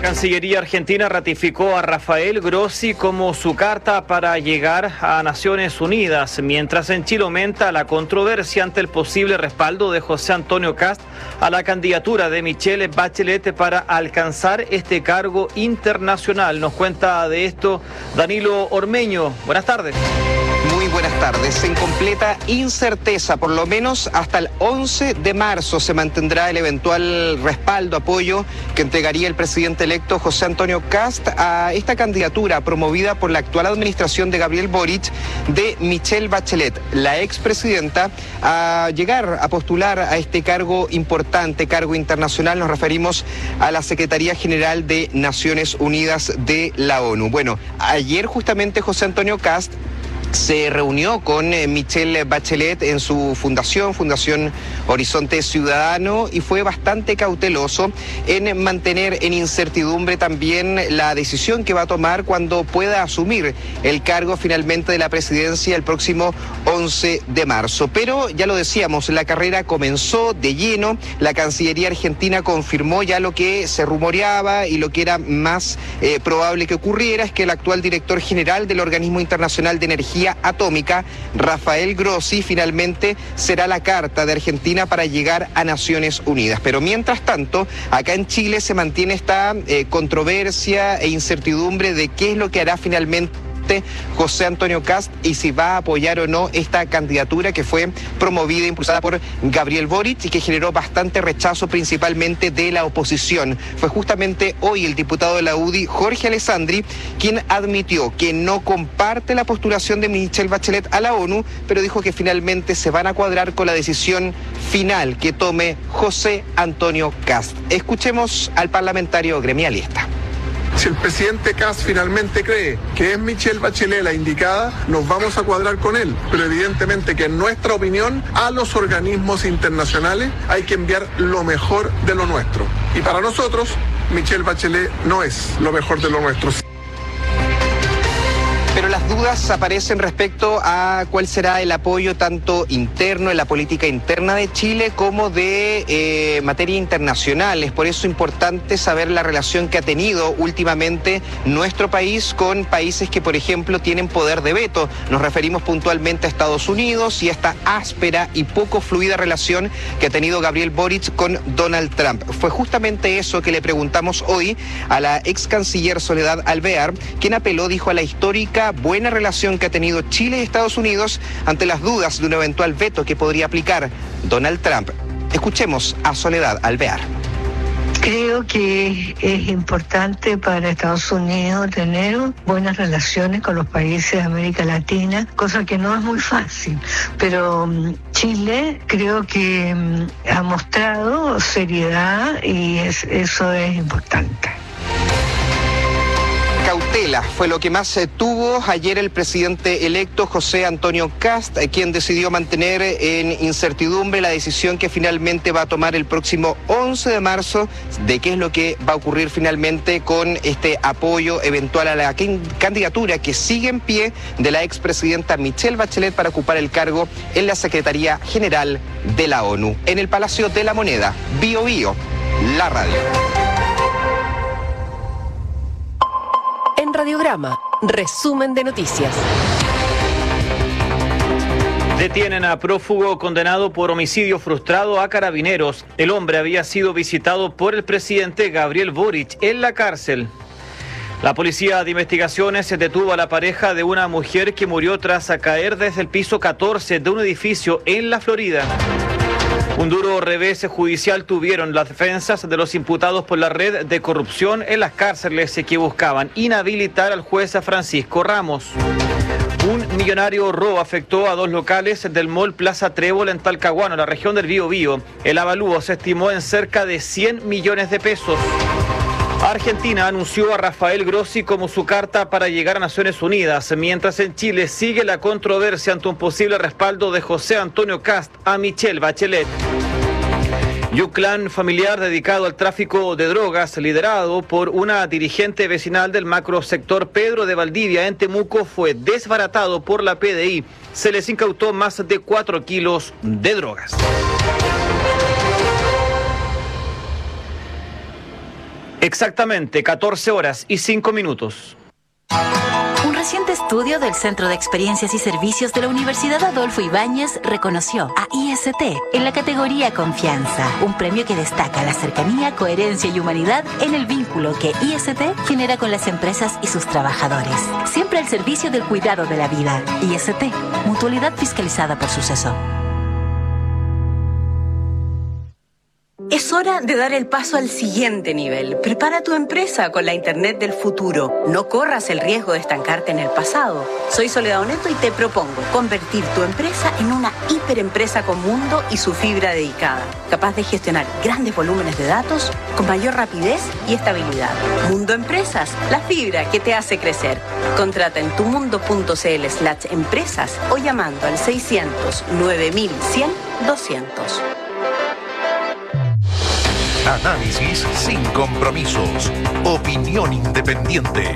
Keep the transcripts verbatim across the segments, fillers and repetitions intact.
Cancillería Argentina ratificó a Rafael Grossi como su carta para llegar a Naciones Unidas, mientras en Chile aumenta la controversia ante el posible respaldo de José Antonio Kast a la candidatura de Michelle Bachelet para alcanzar este cargo internacional. Nos cuenta de esto Danilo Ormeño. Buenas tardes. Muy buenas tardes. En completa incerteza, por lo menos hasta el once de marzo se mantendrá el eventual respaldo, apoyo que entregaría el presidente electo José Antonio Kast a esta candidatura promovida por la actual administración de Gabriel Boric de Michelle Bachelet, la expresidenta, a llegar a postular a este cargo importante, cargo internacional. Nos referimos a la Secretaría General de Naciones Unidas de la ONU. Bueno, ayer justamente José Antonio Kast se reunió con Michelle Bachelet en su fundación, Fundación Horizonte Ciudadano, y fue bastante cauteloso en mantener en incertidumbre también la decisión que va a tomar cuando pueda asumir el cargo finalmente de la presidencia el próximo once de marzo. Pero ya lo decíamos, la carrera comenzó de lleno. La Cancillería Argentina confirmó ya lo que se rumoreaba y lo que era más eh, probable que ocurriera, es que el actual director general del Organismo Internacional de Energía Atómica, Rafael Grossi, finalmente será la carta de Argentina para llegar a Naciones Unidas. Pero mientras tanto, acá en Chile se mantiene esta eh, controversia e incertidumbre de qué es lo que hará finalmente José Antonio Kast y si va a apoyar o no esta candidatura que fue promovida e impulsada por Gabriel Boric y que generó bastante rechazo principalmente de la oposición. Fue justamente hoy el diputado de la U D I, Jorge Alessandri, quien admitió que no comparte la postulación de Michelle Bachelet a la ONU, pero dijo que finalmente se van a cuadrar con la decisión final que tome José Antonio Kast. Escuchemos al parlamentario gremialista. Si el presidente Kast finalmente cree que es Michelle Bachelet la indicada, nos vamos a cuadrar con él. Pero evidentemente que en nuestra opinión, a los organismos internacionales hay que enviar lo mejor de lo nuestro. Y para nosotros, Michelle Bachelet no es lo mejor de lo nuestro. Pero las dudas aparecen respecto a cuál será el apoyo tanto interno en la política interna de Chile como de eh, materia internacional. Es por eso importante saber la relación que ha tenido últimamente nuestro país con países que, por ejemplo, tienen poder de veto. Nos referimos puntualmente a Estados Unidos y a esta áspera y poco fluida relación que ha tenido Gabriel Boric con Donald Trump. Fue justamente eso que le preguntamos hoy a la ex canciller Soledad Alvear, quien apeló, dijo, a la histórica buena relación que ha tenido Chile y Estados Unidos ante las dudas de un eventual veto que podría aplicar Donald Trump. Escuchemos a Soledad Alvear. Creo que es importante para Estados Unidos tener buenas relaciones con los países de América Latina, cosa que no es muy fácil, pero Chile creo que ha mostrado seriedad y es, eso es importante. Cautela fue lo que más eh, tuvo ayer el presidente electo José Antonio Kast, eh, quien decidió mantener en incertidumbre la decisión que finalmente va a tomar el próximo once de marzo de qué es lo que va a ocurrir finalmente con este apoyo eventual a la candidatura que sigue en pie de la expresidenta Michelle Bachelet para ocupar el cargo en la Secretaría General de la ONU. En el Palacio de la Moneda, Bio Bio, la radio. En Radiograma, resumen de noticias. Detienen a prófugo condenado por homicidio frustrado a Carabineros. El hombre había sido visitado por el presidente Gabriel Boric en la cárcel. La policía de investigaciones detuvo a la pareja de una mujer que murió tras caer desde el piso catorce de un edificio en la Florida. Un duro revés judicial tuvieron las defensas de los imputados por la red de corrupción en las cárceles que buscaban inhabilitar al juez Francisco Ramos. Un millonario robo afectó a dos locales del mall Plaza Trébol en Talcahuano, la región del Biobío. El avalúo se estimó en cerca de cien millones de pesos. Argentina anunció a Rafael Grossi como su carta para llegar a Naciones Unidas, mientras en Chile sigue la controversia ante un posible respaldo de José Antonio Kast a Michelle Bachelet. Y un clan familiar dedicado al tráfico de drogas, liderado por una dirigente vecinal del macrosector Pedro de Valdivia en Temuco, fue desbaratado por la P D I. Se les incautó más de cuatro kilos de drogas. Exactamente, catorce horas y cinco minutos. Un reciente estudio del Centro de Experiencias y Servicios de la Universidad Adolfo Ibáñez reconoció a I S T en la categoría Confianza, un premio que destaca la cercanía, coherencia y humanidad en el vínculo que I S T genera con las empresas y sus trabajadores. Siempre al servicio del cuidado de la vida. I S T, mutualidad fiscalizada por Suceso. Es hora de dar el paso al siguiente nivel. Prepara tu empresa con la Internet del futuro. No corras el riesgo de estancarte en el pasado. Soy Soledad Oneto y te propongo convertir tu empresa en una hiperempresa con mundo y su fibra dedicada, capaz de gestionar grandes volúmenes de datos con mayor rapidez y estabilidad. Mundo Empresas, la fibra que te hace crecer. Contrata en tumundo.cl slash empresas o llamando al seiscientos nueve mil cien doscientos. Análisis sin compromisos. Opinión independiente.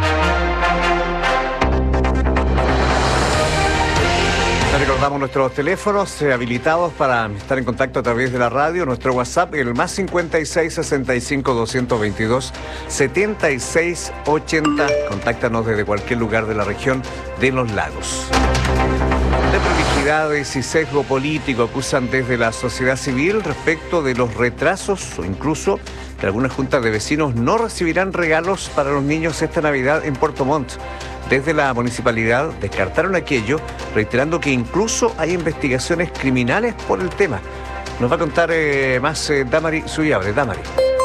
Recordamos nuestros teléfonos eh, habilitados para estar en contacto a través de la radio. Nuestro WhatsApp, el más cincuenta y seis sesenta y cinco doscientos veintidós setenta y seis ochenta. Contáctanos desde cualquier lugar de la región de los lagos. De prolijidades y sesgo político acusan desde la sociedad civil respecto de los retrasos o incluso que algunas juntas de vecinos no recibirán regalos para los niños esta Navidad en Puerto Montt. Desde la municipalidad descartaron aquello, reiterando que incluso hay investigaciones criminales por el tema. Nos va a contar eh, más eh, Damari Subiabre. Damari.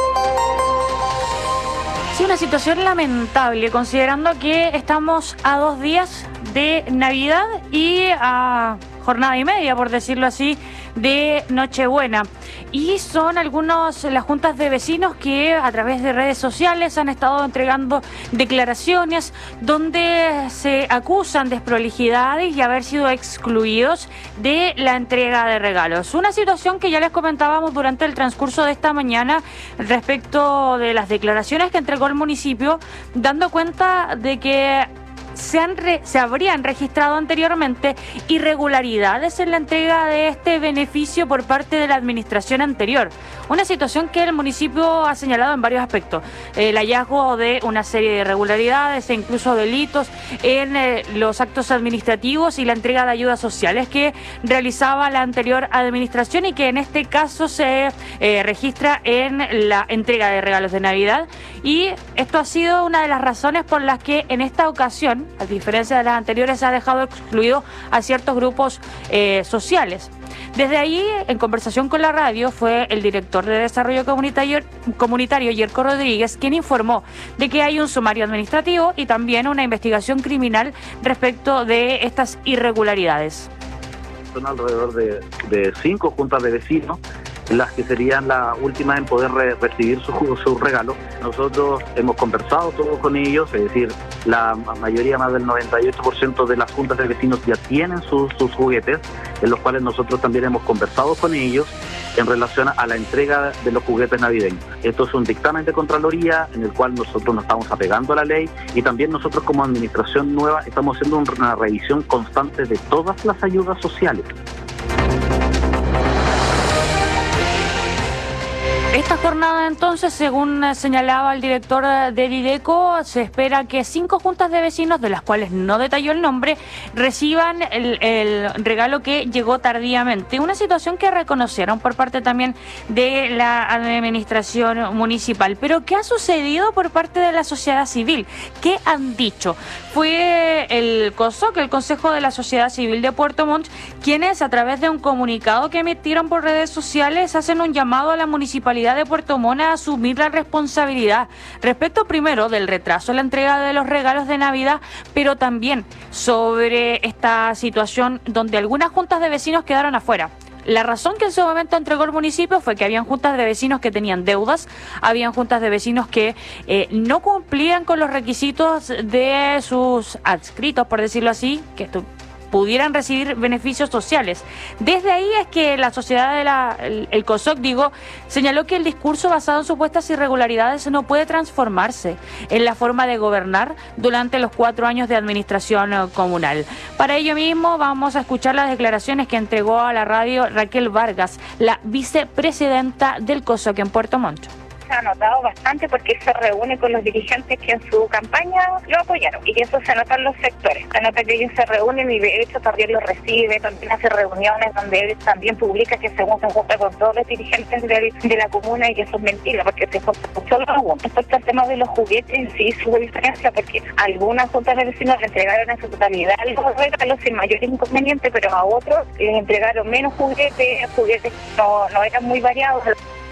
Sí, una situación lamentable, considerando que estamos a dos días de Navidad y a jornada y media, por decirlo así, de Nochebuena. Y son algunos, las juntas de vecinos que a través de redes sociales han estado entregando declaraciones donde se acusan de desprolijidades y haber sido excluidos de la entrega de regalos. Una situación que ya les comentábamos durante el transcurso de esta mañana respecto de las declaraciones que entregó el municipio, dando cuenta de que Se, han re, se habrían registrado anteriormente irregularidades en la entrega de este beneficio por parte de la administración anterior. Una situación que el municipio ha señalado en varios aspectos. El hallazgo de una serie de irregularidades e incluso delitos en eh, los actos administrativos y la entrega de ayudas sociales que realizaba la anterior administración y que en este caso se eh, registra en la entrega de regalos de Navidad. Y esto ha sido una de las razones por las que en esta ocasión, a diferencia de las anteriores, se ha dejado excluido a ciertos grupos eh, sociales. Desde ahí, en conversación con la radio, fue el director de Desarrollo Comunitario, comunitario Yerko Rodríguez, quien informó de que hay un sumario administrativo y también una investigación criminal respecto de estas irregularidades. Son alrededor de, de cinco juntas de vecinos, las que serían las últimas en poder re recibir sus su regalos. Nosotros hemos conversado todo con ellos, es decir, la mayoría, más del noventa y ocho por ciento de las juntas de vecinos ya tienen sus, sus juguetes, en los cuales nosotros también hemos conversado con ellos en relación a la entrega de los juguetes navideños. Esto es un dictamen de Contraloría en el cual nosotros nos estamos apegando a la ley y también nosotros como administración nueva estamos haciendo una revisión constante de todas las ayudas sociales. Esta jornada entonces, según señalaba el director de Dideco, se espera que cinco juntas de vecinos, de las cuales no detalló el nombre, reciban el, el regalo que llegó tardíamente. Una situación que reconocieron por parte también de la administración municipal. Pero ¿qué ha sucedido por parte de la sociedad civil? ¿Qué han dicho? Fue el COSOC, el Consejo de la Sociedad Civil de Puerto Montt, quienes a través de un comunicado que emitieron por redes sociales hacen un llamado a la municipalidad de Puerto Montt a asumir la responsabilidad respecto primero del retraso en la entrega de los regalos de Navidad, pero también sobre esta situación donde algunas juntas de vecinos quedaron afuera. La razón que en su momento entregó el municipio fue que habían juntas de vecinos que tenían deudas, habían juntas de vecinos que eh, no cumplían con los requisitos de sus adscritos, por decirlo así, que esto pudieran recibir beneficios sociales. Desde ahí es que la sociedad de la, el, el COSOC, digo, señaló que el discurso basado en supuestas irregularidades no puede transformarse en la forma de gobernar durante los cuatro años de administración comunal. Para ello mismo vamos a escuchar las declaraciones que entregó a la radio Raquel Vargas, la vicepresidenta del COSOC en Puerto Montt. se ha notado bastante porque se reúne con los dirigentes que en su campaña lo apoyaron, y eso se nota en los sectores. Se nota que ellos se reúnen y de hecho también los recibe, también hace reuniones donde él también publica que según se junta con todos los dirigentes del, de la comuna, y que eso es mentira porque se junta con solo algunos. Respecto al tema de los juguetes, en sí hubo diferencia porque algunas juntas de vecinos le entregaron en su totalidad los regalos sin mayor inconveniente, pero a otros les entregaron menos juguetes, juguetes que no, no eran muy variados.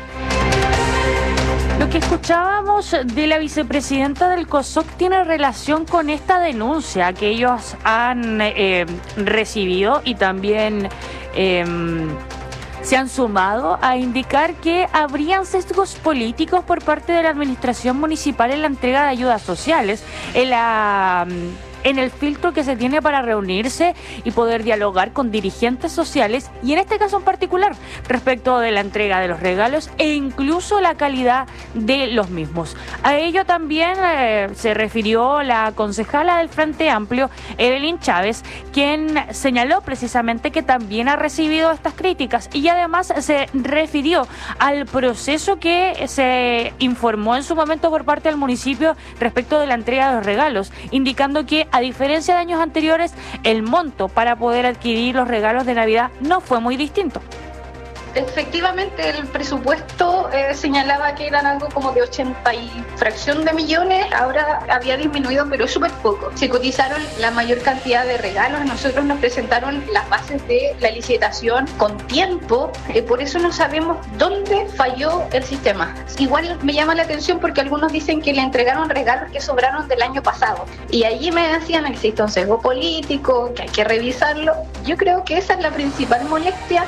Lo que escuchábamos de la vicepresidenta del COSOC tiene relación con esta denuncia que ellos han eh, recibido y también eh, se han sumado a indicar que habrían sesgos políticos por parte de la administración municipal en la entrega de ayudas sociales, en la... en el filtro que se tiene para reunirse y poder dialogar con dirigentes sociales, y en este caso en particular respecto de la entrega de los regalos e incluso la calidad de los mismos. A ello también eh, se refirió la concejala del Frente Amplio, Evelyn Chávez, quien señaló precisamente que también ha recibido estas críticas y además se refirió al proceso que se informó en su momento por parte del municipio respecto de la entrega de los regalos, indicando que a diferencia de años anteriores, el monto para poder adquirir los regalos de Navidad no fue muy distinto. Efectivamente, el presupuesto eh, señalaba que eran algo como de ochenta y fracción de millones, ahora había disminuido, pero es súper poco. Se cotizaron la mayor cantidad de regalos, a nosotros nos presentaron las bases de la licitación con tiempo, eh, por eso no sabemos dónde falló el sistema. Igual me llama la atención porque algunos dicen que le entregaron regalos que sobraron del año pasado, y allí me decían que existe un sesgo político, que hay que revisarlo. Yo creo que esa es la principal molestia.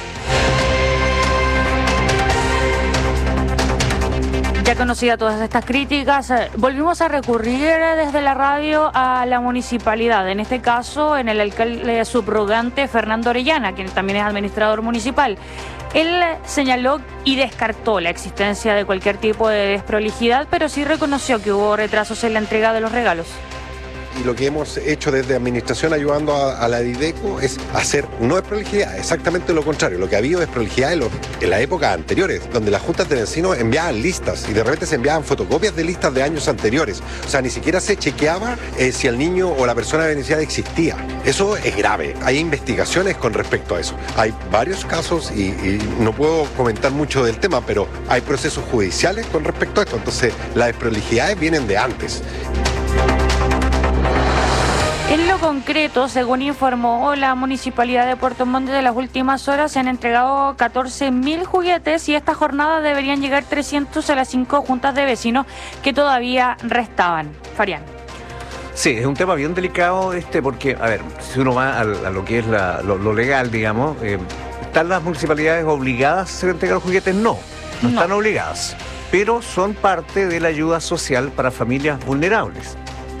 Ya conocida todas estas críticas, volvimos a recurrir desde la radio a la municipalidad, en este caso en el alcalde subrogante Fernando Orellana, quien también es administrador municipal. Él señaló y descartó la existencia de cualquier tipo de desprolijidad, pero sí reconoció que hubo retrasos en la entrega de los regalos. Y lo que hemos hecho desde administración ayudando a, a la Dideco es hacer, no es prolijidad, exactamente lo contrario. Lo que ha habido es prolijidad en, lo, en las épocas anteriores, donde las juntas de vecinos enviaban listas y de repente se enviaban fotocopias de listas de años anteriores. O sea, ni siquiera se chequeaba eh, si el niño o la persona beneficiaria existía. Eso es grave. Hay investigaciones con respecto a eso. Hay varios casos y, y no puedo comentar mucho del tema, pero hay procesos judiciales con respecto a esto. Entonces, las desprolijidades vienen de antes. En lo concreto, según informó la Municipalidad de Puerto Montt, de las últimas horas se han entregado catorce mil juguetes y esta jornada deberían llegar trescientos a las cinco juntas de vecinos que todavía restaban. Farián. Sí, es un tema bien delicado este porque, a ver, si uno va a, a lo que es la, lo, lo legal, digamos, eh, ¿están las municipalidades obligadas a hacer entregar juguetes? No, no, no están obligadas, pero son parte de la ayuda social para familias vulnerables.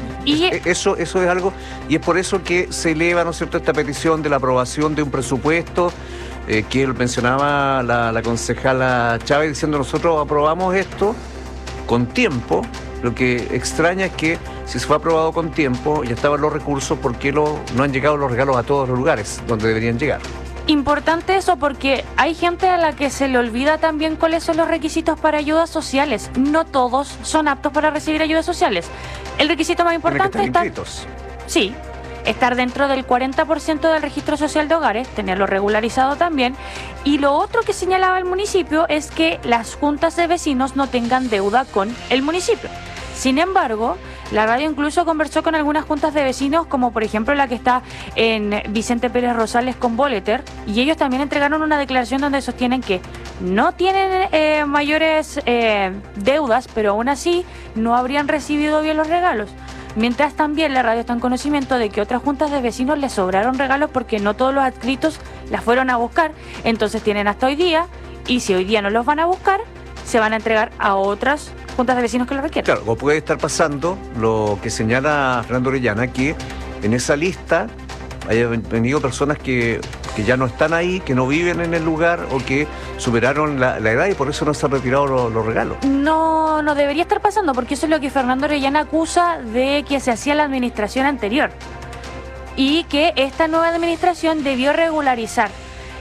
Y eso, eso es algo, y es por eso que se eleva, ¿no es cierto?, esta petición de la aprobación de un presupuesto eh, que mencionaba la, la concejala Chávez, diciendo nosotros aprobamos esto con tiempo. Lo que extraña es que si se fue aprobado con tiempo, ya estaban los recursos, ¿por qué lo, no han llegado los regalos a todos los lugares donde deberían llegar? Importante eso porque hay gente a la que se le olvida también cuáles son los requisitos para ayudas sociales. No todos son aptos para recibir ayudas sociales. El requisito más importante es estar... Sí, estar dentro del cuarenta por ciento del registro social de hogares, tenerlo regularizado también. Y lo otro que señalaba el municipio es que las juntas de vecinos no tengan deuda con el municipio. Sin embargo, la radio incluso conversó con algunas juntas de vecinos, como por ejemplo la que está en Vicente Pérez Rosales con Boleter, y ellos también entregaron una declaración donde sostienen que no tienen eh, mayores eh, deudas, pero aún así no habrían recibido bien los regalos. Mientras también la radio está en conocimiento de que otras juntas de vecinos les sobraron regalos porque no todos los adscritos las fueron a buscar, entonces tienen hasta hoy día, y si hoy día no los van a buscar, se van a entregar a otras juntas de vecinos que lo requieren. Claro, o puede estar pasando lo que señala Fernando Orellana, que en esa lista haya venido personas que, que ya no están ahí, que no viven en el lugar o que superaron la, la edad y por eso no se han retirado los, los regalos. No, no debería estar pasando porque eso es lo que Fernando Orellana acusa de que se hacía en la administración anterior y que esta nueva administración debió regularizar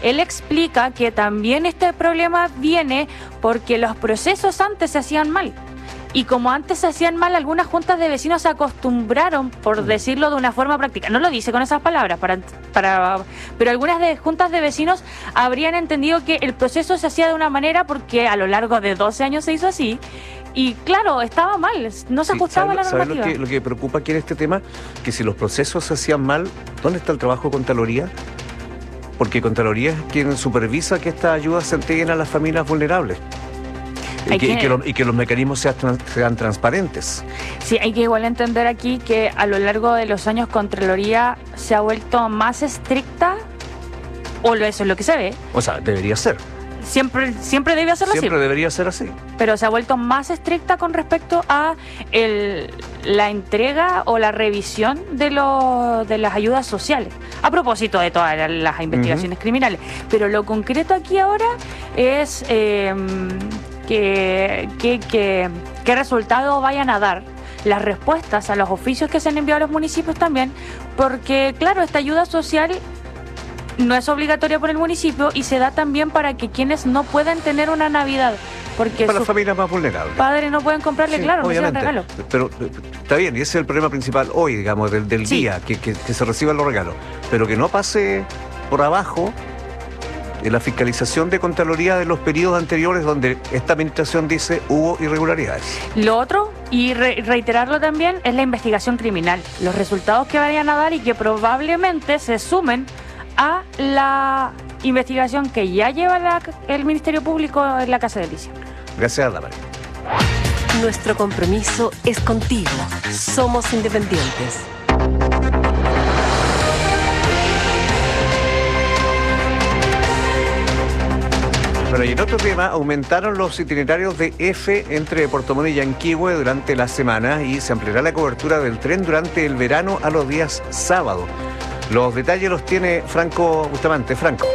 él explica que también este problema viene porque los procesos antes se hacían mal. Y como antes se hacían mal, algunas juntas de vecinos se acostumbraron, por decirlo de una forma práctica. No lo dice con esas palabras, para, para, pero algunas de juntas de vecinos habrían entendido que el proceso se hacía de una manera porque a lo largo de doce años se hizo así. Y claro, estaba mal, no se Sí, ajustaba ¿sabe, la ¿sabe normativa. lo que, lo que preocupa aquí en este tema? Que si los procesos se hacían mal, ¿dónde está el trabajo de Contraloría? Porque Contraloría es quien supervisa que estas ayudas se entreguen a las familias vulnerables. Y que, que... y, que los, y que los mecanismos sean, sean transparentes. Sí, hay que igual entender aquí que a lo largo de los años Contraloría se ha vuelto más estricta, o lo, eso es lo que se ve. O sea, debería ser. Siempre, siempre debe hacerlo Siempre así. debería ser así. Pero se ha vuelto más estricta con respecto a el, la entrega o la revisión de, lo, de las ayudas sociales, a propósito de todas las investigaciones uh-huh. criminales. Pero lo concreto aquí ahora es eh, que, que, que, qué resultado vayan a dar las respuestas a los oficios que se han enviado a los municipios también, porque claro, esta ayuda social no es obligatoria por el municipio y se da también para que quienes no puedan tener una Navidad, porque para las familias más vulnerables. Padres no pueden comprarle, sí, claro, obviamente. No regalo. Pero está bien, y ese es el problema principal hoy, digamos, del, del sí. día, que, que, que se reciban los regalos, pero que no pase por abajo de la fiscalización de Contraloría de los periodos anteriores donde esta administración dice hubo irregularidades. Lo otro, y re reiterarlo también, es la investigación criminal, los resultados que vayan a dar y que probablemente se sumen a la investigación que ya lleva la, el Ministerio Público en la Casa de Diciembre. Gracias, Damaris. Nuestro compromiso es contigo. Somos independientes. Bueno, y en otro tema, aumentaron los itinerarios de F entre Puerto Montt y Yanquihue durante la semana y se ampliará la cobertura del tren durante el verano a los días sábados. Los detalles los tiene Franco Bustamante. Franco.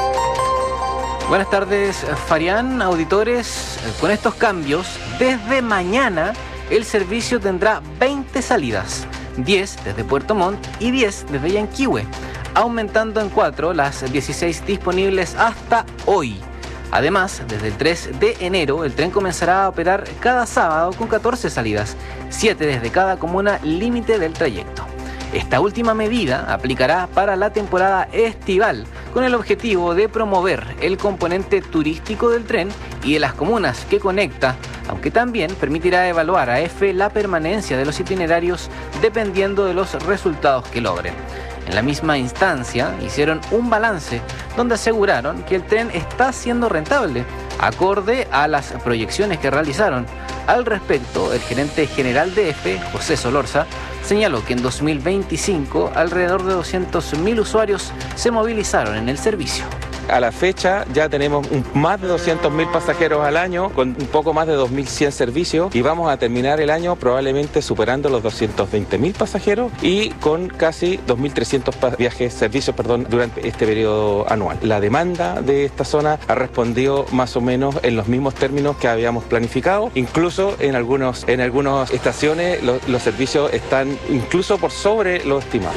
Buenas tardes, Farián, auditores. Con estos cambios, desde mañana el servicio tendrá veinte salidas, diez desde Puerto Montt y diez desde Yanquihue, aumentando en cuatro las dieciséis disponibles hasta hoy. Además, desde el tres de enero, el tren comenzará a operar cada sábado con catorce salidas, siete desde cada comuna límite del trayecto. Esta última medida aplicará para la temporada estival, con el objetivo de promover el componente turístico del tren y de las comunas que conecta, aunque también permitirá evaluar a F la permanencia de los itinerarios dependiendo de los resultados que logren. En la misma instancia, hicieron un balance donde aseguraron que el tren está siendo rentable, acorde a las proyecciones que realizaron. Al respecto, el gerente general de F, José Solorza, señaló que en dos mil veinticinco alrededor de doscientos mil usuarios se movilizaron en el servicio. A la fecha ya tenemos un, más de doscientos mil pasajeros al año, con un poco más de dos mil cien servicios, y vamos a terminar el año probablemente superando los doscientos veinte mil pasajeros y con casi dos mil trescientos viajes, servicios perdón, durante este periodo anual. La demanda de esta zona ha respondido más o menos en los mismos términos que habíamos planificado, incluso en algunos en algunas estaciones los, los servicios están incluso por sobre lo estimado.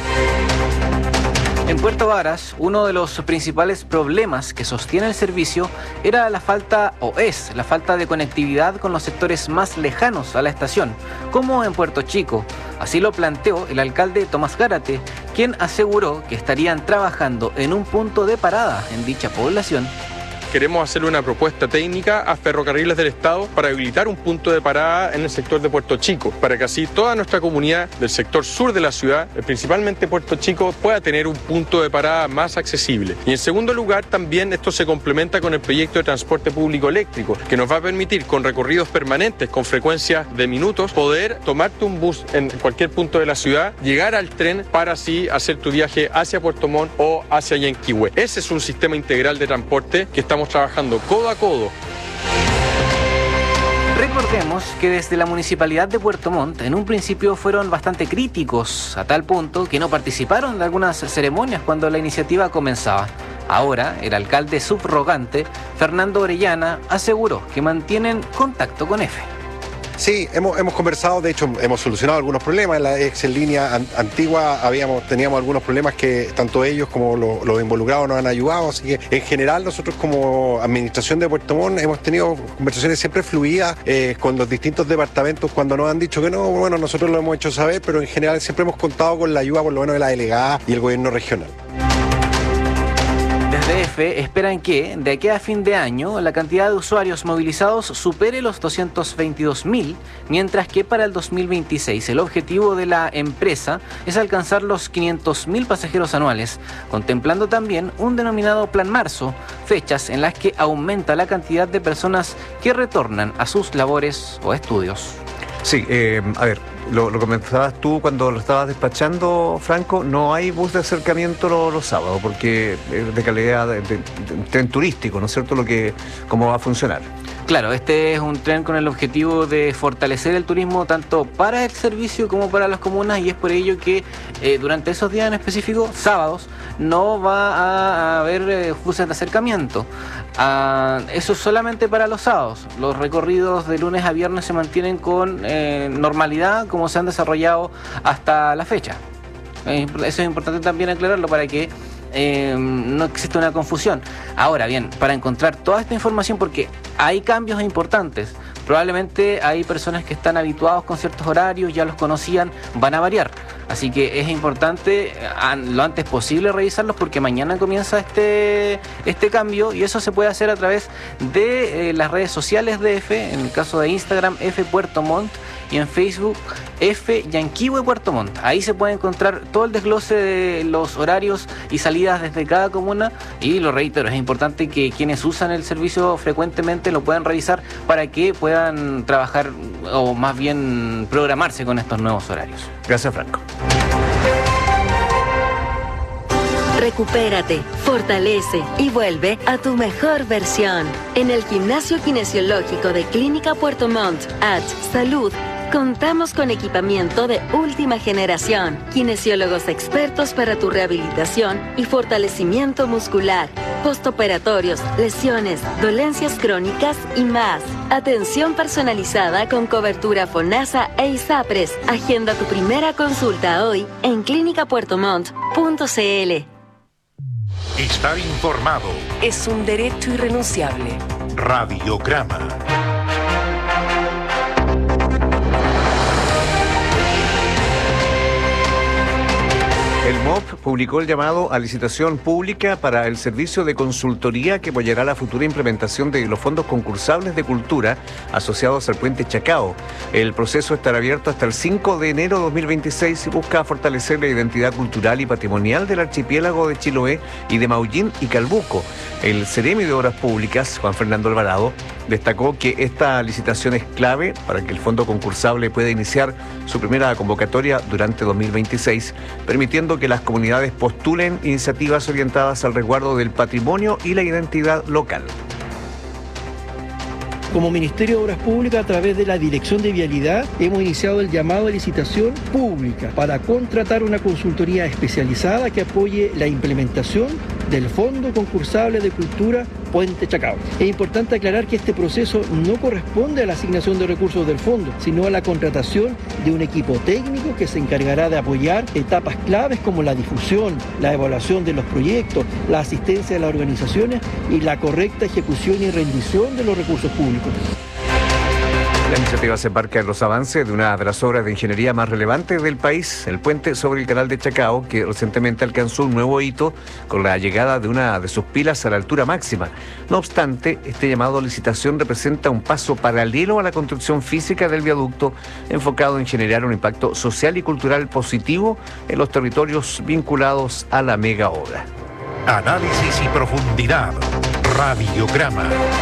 En Puerto Varas, uno de los principales problemas que sostiene el servicio era la falta, o es, la falta de conectividad con los sectores más lejanos a la estación, como en Puerto Chico. Así lo planteó el alcalde Tomás Gárate, quien aseguró que estarían trabajando en un punto de parada en dicha población. Queremos hacer una propuesta técnica a Ferrocarriles del Estado para habilitar un punto de parada en el sector de Puerto Chico, para que así toda nuestra comunidad del sector sur de la ciudad, principalmente Puerto Chico, pueda tener un punto de parada más accesible. Y en segundo lugar, también esto se complementa con el proyecto de transporte público eléctrico, que nos va a permitir con recorridos permanentes, con frecuencias de minutos, poder tomarte un bus en cualquier punto de la ciudad, llegar al tren para así hacer tu viaje hacia Puerto Montt o hacia Yanquihue. Ese es un sistema integral de transporte que estamos trabajando codo a codo. Recordemos que desde la Municipalidad de Puerto Montt en un principio fueron bastante críticos, a tal punto que no participaron de algunas ceremonias cuando la iniciativa comenzaba. Ahora, el alcalde subrogante, Fernando Orellana, aseguró que mantienen contacto con F. Sí, hemos, hemos conversado, de hecho hemos solucionado algunos problemas. En la ex línea an, antigua habíamos, teníamos algunos problemas que tanto ellos como lo, los involucrados nos han ayudado, así que en general nosotros como administración de Puerto Montt hemos tenido conversaciones siempre fluidas eh, con los distintos departamentos cuando nos han dicho que no, bueno, nosotros lo hemos hecho saber, pero en general siempre hemos contado con la ayuda por lo menos de la delegada y el gobierno regional. Desde EFE esperan que, de aquí a fin de año, la cantidad de usuarios movilizados supere los doscientos veintidós mil, mientras que para el dos mil veintiséis el objetivo de la empresa es alcanzar los quinientos mil pasajeros anuales, contemplando también un denominado Plan Marzo, fechas en las que aumenta la cantidad de personas que retornan a sus labores o estudios. Sí, eh, a ver, lo, lo comentabas tú cuando lo estabas despachando, Franco, no hay bus de acercamiento los, los sábados, porque es de calidad de, de, de un tren turístico, ¿no es cierto?, lo que, cómo va a funcionar. Claro, este es un tren con el objetivo de fortalecer el turismo tanto para el servicio como para las comunas, y es por ello que eh, durante esos días en específico, sábados, no va a haber eh, buses de acercamiento. Ah, eso es solamente para los sábados. Los recorridos de lunes a viernes se mantienen con eh, normalidad como se han desarrollado hasta la fecha. Eh, eso es importante también aclararlo para que Eh, no existe una confusión. Ahora bien, para encontrar toda esta información, porque hay cambios importantes, probablemente hay personas que están habituados con ciertos horarios, ya los conocían, van a variar. Así que es importante lo antes posible revisarlos, porque mañana comienza este, este cambio, y eso se puede hacer a través de eh, las redes sociales de EFE, en el caso de Instagram, F Puerto Montt, y en Facebook, F Yanquihue Puerto Montt. Ahí se puede encontrar todo el desglose de los horarios y salidas desde cada comuna, y lo reitero, es importante que quienes usan el servicio frecuentemente lo puedan revisar para que puedan trabajar, o más bien programarse con estos nuevos horarios. Gracias, Franco. Recupérate, fortalece y vuelve a tu mejor versión. En el Gimnasio Kinesiológico de Clínica Puerto Montt, H Salud, contamos con equipamiento de última generación, kinesiólogos expertos para tu rehabilitación y fortalecimiento muscular, postoperatorios, lesiones, dolencias crónicas y más. Atención personalizada con cobertura FONASA e ISAPRES. Agenda tu primera consulta hoy en clínica puerto montt punto c l. Estar informado es un derecho irrenunciable. Radiograma. El M O P publicó el llamado a licitación pública para el servicio de consultoría que apoyará la futura implementación de los fondos concursables de cultura asociados al puente Chacao. El proceso estará abierto hasta el cinco de enero de dos mil veintiséis y busca fortalecer la identidad cultural y patrimonial del archipiélago de Chiloé y de Maullín y Calbuco. El Ceremi de Obras Públicas, Juan Fernando Alvarado, destacó que esta licitación es clave para que el fondo concursable pueda iniciar su primera convocatoria durante dos mil veintiséis, permitiendo que las comunidades postulen iniciativas orientadas al resguardo del patrimonio y la identidad local. Como Ministerio de Obras Públicas, a través de la Dirección de Vialidad, hemos iniciado el llamado a licitación pública para contratar una consultoría especializada que apoye la implementación del Fondo Concursable de Cultura Puente Chacao. Es importante aclarar que este proceso no corresponde a la asignación de recursos del fondo, sino a la contratación de un equipo técnico que se encargará de apoyar etapas claves como la difusión, la evaluación de los proyectos, la asistencia de las organizaciones y la correcta ejecución y rendición de los recursos públicos. La iniciativa se embarca en los avances de una de las obras de ingeniería más relevantes del país, el puente sobre el canal de Chacao, que recientemente alcanzó un nuevo hito con la llegada de una de sus pilas a la altura máxima. No obstante, este llamado a licitación representa un paso paralelo a la construcción física del viaducto, enfocado en generar un impacto social y cultural positivo en los territorios vinculados a la mega obra. Análisis y profundidad. Radiograma.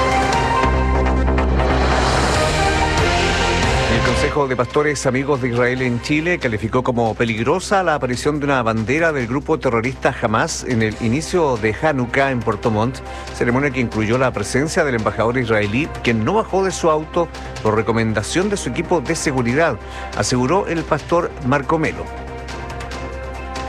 El Consejo de Pastores Amigos de Israel en Chile calificó como peligrosa la aparición de una bandera del grupo terrorista Hamas en el inicio de Hanukkah en Puerto Montt, ceremonia que incluyó la presencia del embajador israelí, quien no bajó de su auto por recomendación de su equipo de seguridad, aseguró el pastor Marco Melo.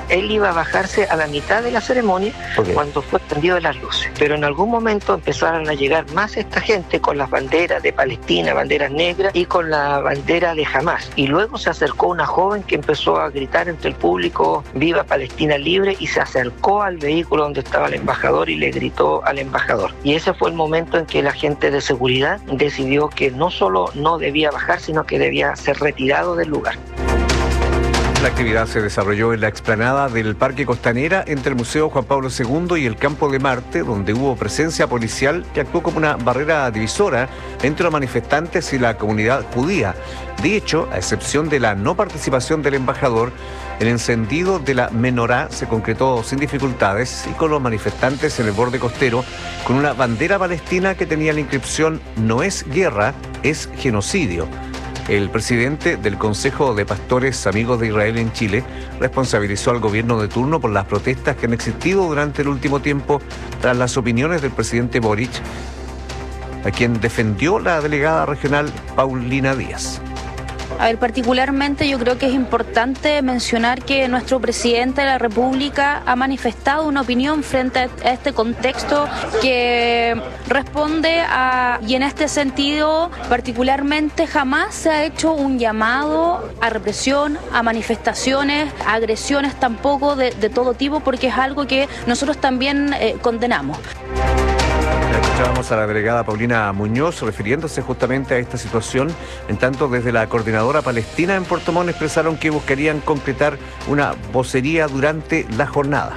Él iba a bajarse a la mitad de la ceremonia okay. cuando fue prendido las luces. Pero en algún momento empezaron a llegar más esta gente con las banderas de Palestina, banderas negras y con la bandera de Hamás. Y luego se acercó una joven que empezó a gritar entre el público "Viva Palestina libre", y se acercó al vehículo donde estaba el embajador y le gritó al embajador. Y ese fue el momento en que la gente de seguridad decidió que no solo no debía bajar, sino que debía ser retirado del lugar. La actividad se desarrolló en la explanada del Parque Costanera entre el Museo Juan Pablo segundo y el Campo de Marte, donde hubo presencia policial que actuó como una barrera divisora entre los manifestantes y la comunidad judía. De hecho, a excepción de la no participación del embajador, el encendido de la menorá se concretó sin dificultades y con los manifestantes en el borde costero con una bandera palestina que tenía la inscripción "No es guerra, es genocidio". El presidente del Consejo de Pastores Amigos de Israel en Chile responsabilizó al gobierno de turno por las protestas que han existido durante el último tiempo tras las opiniones del presidente Boric, a quien defendió la delegada regional Paulina Díaz. A ver, particularmente yo creo que es importante mencionar que nuestro presidente de la República ha manifestado una opinión frente a este contexto que responde a, y en este sentido particularmente jamás se ha hecho un llamado a represión, a manifestaciones, a agresiones tampoco de, de todo tipo, porque es algo que nosotros también eh, condenamos. Escuchábamos a la delegada Paulina Muñoz refiriéndose justamente a esta situación, en tanto desde la Coordinadora Palestina en Puerto Montt expresaron que buscarían concretar una vocería durante la jornada.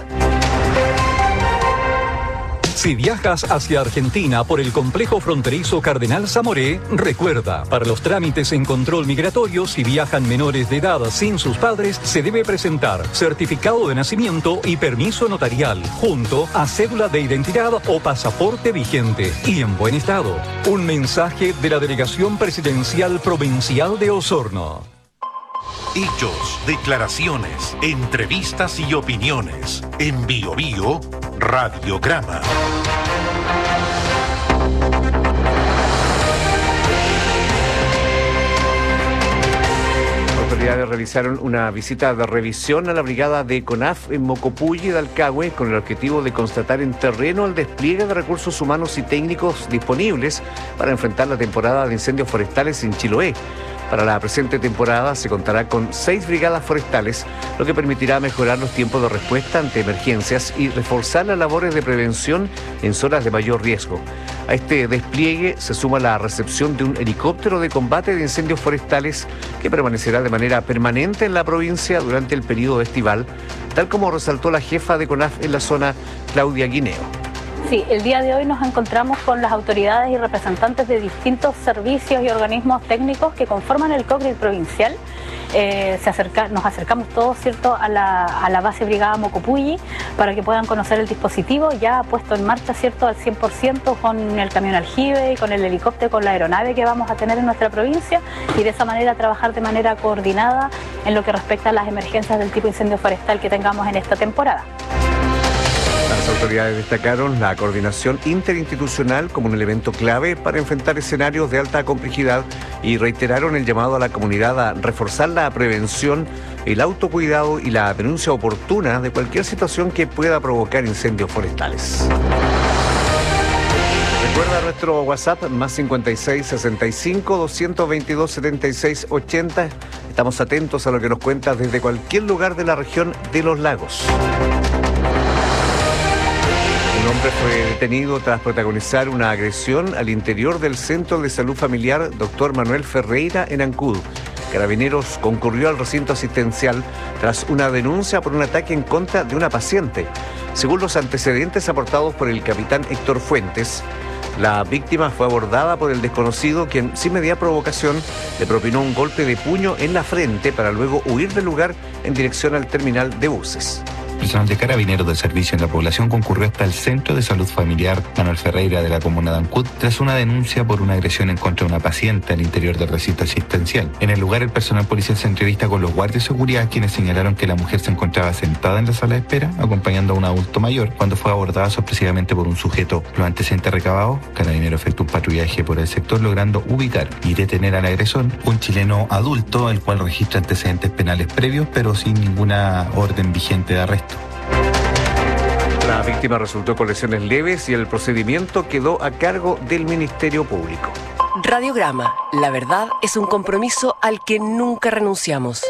Si viajas hacia Argentina por el complejo fronterizo Cardenal Zamoré, recuerda, para los trámites en control migratorio, si viajan menores de edad sin sus padres, se debe presentar certificado de nacimiento y permiso notarial, junto a cédula de identidad o pasaporte vigente y en buen estado. Un mensaje de la Delegación Presidencial Provincial de Osorno. Hechos, declaraciones, entrevistas y opiniones. En Bio Bio, Radiograma. Autoridades realizaron una visita de revisión a la brigada de CONAF en Mocopulli y Dalcahue con el objetivo de constatar en terreno el despliegue de recursos humanos y técnicos disponibles para enfrentar la temporada de incendios forestales en Chiloé. Para la presente temporada se contará con seis brigadas forestales, lo que permitirá mejorar los tiempos de respuesta ante emergencias y reforzar las labores de prevención en zonas de mayor riesgo. A este despliegue se suma la recepción de un helicóptero de combate de incendios forestales que permanecerá de manera permanente en la provincia durante el periodo estival, tal como resaltó la jefa de CONAF en la zona, Claudia Guineo. Sí, el día de hoy nos encontramos con las autoridades y representantes de distintos servicios y organismos técnicos que conforman el C O C R I provincial. Eh, se acerca, nos acercamos todos, ¿cierto?, a la, a la base Brigada Mocopulli para que puedan conocer el dispositivo ya puesto en marcha, ¿cierto?, al cien por ciento con el camión aljibe y con el helicóptero, con la aeronave que vamos a tener en nuestra provincia, y de esa manera trabajar de manera coordinada en lo que respecta a las emergencias del tipo incendio forestal que tengamos en esta temporada. Las autoridades destacaron la coordinación interinstitucional como un elemento clave para enfrentar escenarios de alta complejidad y reiteraron el llamado a la comunidad a reforzar la prevención, el autocuidado y la denuncia oportuna de cualquier situación que pueda provocar incendios forestales. Recuerda nuestro WhatsApp más cincuenta y seis, sesenta y cinco, doscientos veintidós, setenta y seis, ochenta. Estamos atentos a lo que nos cuentas desde cualquier lugar de la región de los lagos. Un hombre fue detenido tras protagonizar una agresión al interior del Centro de Salud Familiar doctor Manuel Ferreira en Ancud. Carabineros concurrió al recinto asistencial tras una denuncia por un ataque en contra de una paciente. Según los antecedentes aportados por el capitán Héctor Fuentes, la víctima fue abordada por el desconocido, quien sin media provocación le propinó un golpe de puño en la frente para luego huir del lugar en dirección al terminal de buses. personal de Carabineros de servicio en la población concurrió hasta el Centro de Salud Familiar Manuel Ferreira de la comuna de Ancud tras una denuncia por una agresión en contra de una paciente al interior del recinto asistencial. En el lugar, el personal policial se entrevista con los guardias de seguridad, quienes señalaron que la mujer se encontraba sentada en la sala de espera acompañando a un adulto mayor cuando fue abordada sorpresivamente por un sujeto. Los antecedentes recabados, Carabineros efectuó un patrullaje por el sector logrando ubicar y detener al agresor, un chileno adulto, el cual registra antecedentes penales previos pero sin ninguna orden vigente de arresto. La víctima resultó con lesiones leves y el procedimiento quedó a cargo del Ministerio Público. Radiograma, la verdad es un compromiso al que nunca renunciamos.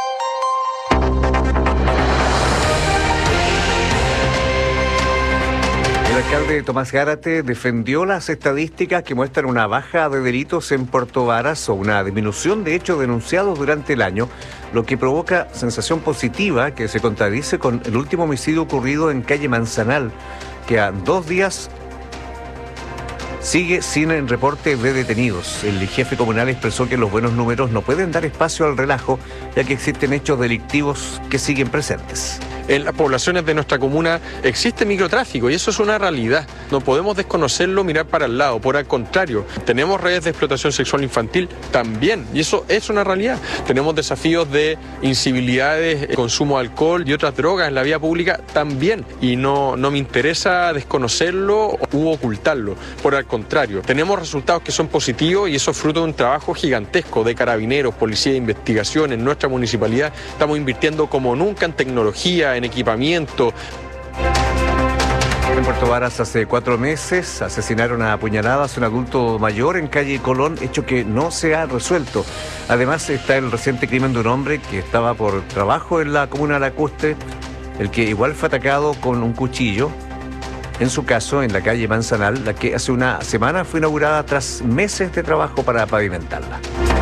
El alcalde Tomás Gárate defendió las estadísticas que muestran una baja de delitos en Puerto Varas o una disminución de hechos denunciados durante el año, lo que provoca sensación positiva que se contradice con el último homicidio ocurrido en calle Manzanal, que a dos días sigue sin reporte de detenidos. El jefe comunal expresó que los buenos números no pueden dar espacio al relajo, ya que existen hechos delictivos que siguen presentes. En las poblaciones de nuestra comuna existe microtráfico y eso es una realidad. No podemos desconocerlo, mirar para el lado. Por el contrario, tenemos redes de explotación sexual infantil también y eso es una realidad. Tenemos desafíos de incivilidades, consumo de alcohol y otras drogas en la vía pública también. Y no, no me interesa desconocerlo u ocultarlo. Por el contrario, tenemos resultados que son positivos y eso es fruto de un trabajo gigantesco de carabineros, policía de investigación. En nuestra municipalidad estamos invirtiendo como nunca en tecnología, en equipamiento. En Puerto Varas hace cuatro meses asesinaron a puñaladas a un adulto mayor en calle Colón, hecho que no se ha resuelto. Además está el reciente crimen de un hombre que estaba por trabajo en la comuna Lacustre, el que igual fue atacado con un cuchillo, en su caso en la calle Manzanal, la que hace una semana fue inaugurada tras meses de trabajo para pavimentarla.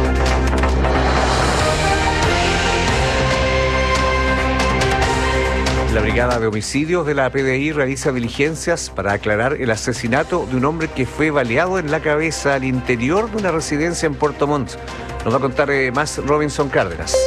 La Brigada de Homicidios de la P D I realiza diligencias para aclarar el asesinato de un hombre que fue baleado en la cabeza al interior de una residencia en Puerto Montt. Nos va a contar eh, más Robinson Cárdenas.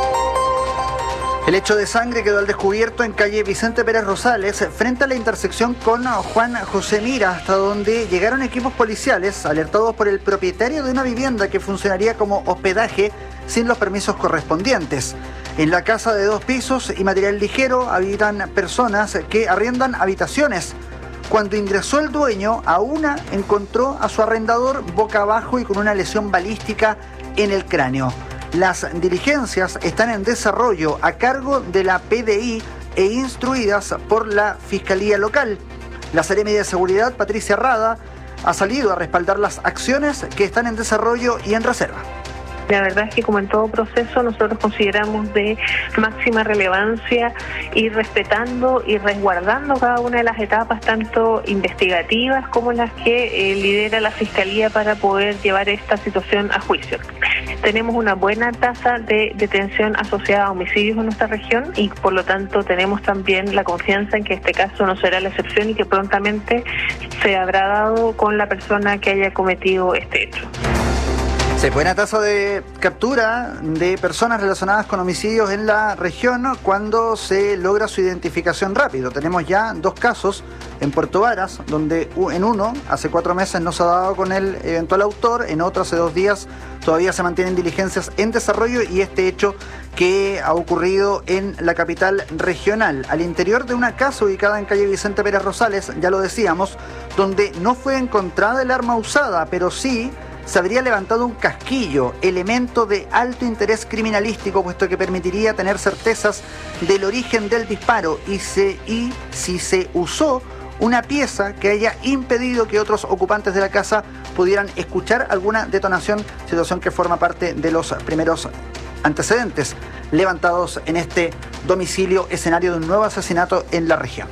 El hecho de sangre quedó al descubierto en calle Vicente Pérez Rosales, frente a la intersección con Juan José Mira, hasta donde llegaron equipos policiales alertados por el propietario de una vivienda que funcionaría como hospedaje sin los permisos correspondientes. En la casa de dos pisos y material ligero habitan personas que arriendan habitaciones. Cuando ingresó el dueño, a una encontró a su arrendador boca abajo y con una lesión balística en el cráneo. Las diligencias están en desarrollo a cargo de la P D I e instruidas por la Fiscalía Local. La Seremi de Seguridad, Patricia Rada, ha salido a respaldar las acciones que están en desarrollo y en reserva. La verdad es que como en todo proceso nosotros consideramos de máxima relevancia ir respetando y resguardando cada una de las etapas tanto investigativas como las que eh, lidera la Fiscalía para poder llevar esta situación a juicio. Tenemos una buena tasa de detención asociada a homicidios en nuestra región y por lo tanto tenemos también la confianza en que este caso no será la excepción y que prontamente se habrá dado con la persona que haya cometido este hecho. Se buena tasa de captura de personas relacionadas con homicidios en la región cuando se logra su identificación rápido. Tenemos ya dos casos en Puerto Varas, donde en uno hace cuatro meses no se ha dado con el eventual autor, en otro hace dos días todavía se mantienen diligencias en desarrollo y este hecho que ha ocurrido en la capital regional, al interior de una casa ubicada en calle Vicente Pérez Rosales, ya lo decíamos, donde no fue encontrada el arma usada, pero sí se habría levantado un casquillo, elemento de alto interés criminalístico, puesto que permitiría tener certezas del origen del disparo y, se, y si se usó una pieza que haya impedido que otros ocupantes de la casa pudieran escuchar alguna detonación, situación que forma parte de los primeros antecedentes levantados en este domicilio, escenario de un nuevo asesinato en la región.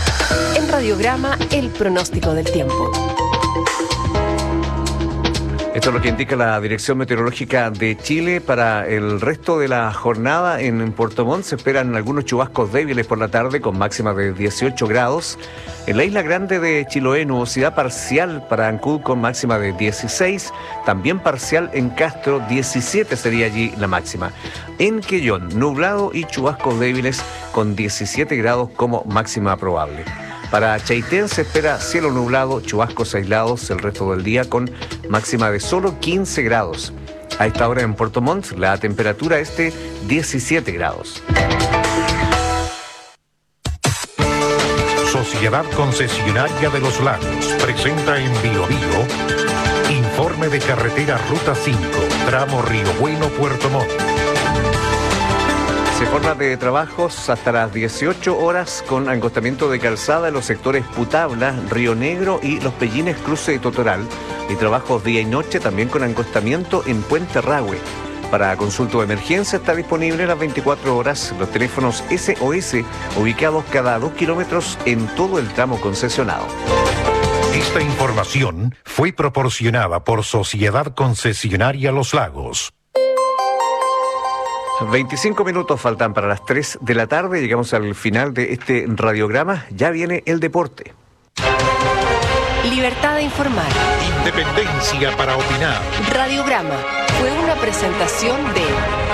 En Radiograma, el pronóstico del tiempo. Esto es lo que indica la Dirección Meteorológica de Chile. Para el resto de la jornada en Puerto Montt se esperan algunos chubascos débiles por la tarde con máxima de dieciocho grados. En la Isla Grande de Chiloé, nubosidad parcial para Ancud con máxima de dieciséis. También parcial en Castro, diecisiete sería allí la máxima. En Quellón, nublado y chubascos débiles con diecisiete grados como máxima probable. Para Chaitén se espera cielo nublado, chubascos aislados el resto del día con máxima de solo quince grados. A esta hora en Puerto Montt la temperatura es de diecisiete grados. Sociedad Concesionaria de los Lagos presenta en Bio Bio informe de carretera Ruta cinco, tramo Río Bueno, Puerto Montt. Se jornada de trabajos hasta las dieciocho horas con angostamiento de calzada en los sectores Putabla, Río Negro y Los Pellines, cruce de Totoral. Y trabajos día y noche también con angostamiento en Puente Rahue. Para consulta de emergencia está disponible las veinticuatro horas los teléfonos S O S ubicados cada dos kilómetros en todo el tramo concesionado. Esta información fue proporcionada por Sociedad Concesionaria Los Lagos. veinticinco minutos faltan para las tres de la tarde. Llegamos al final de este radiograma. Ya viene el deporte. Libertad de informar. Independencia para opinar. Radiograma fue una presentación de...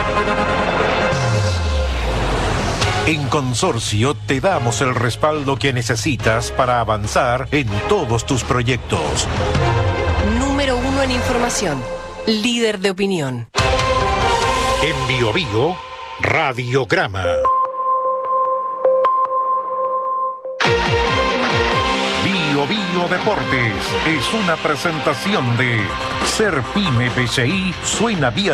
En Consorcio te damos el respaldo que necesitas para avanzar en todos tus proyectos. Número uno en información. Líder de opinión. En Bio Bio, Radiograma. Bio Bio Deportes es una presentación de Ser Pyme P C I suena bien.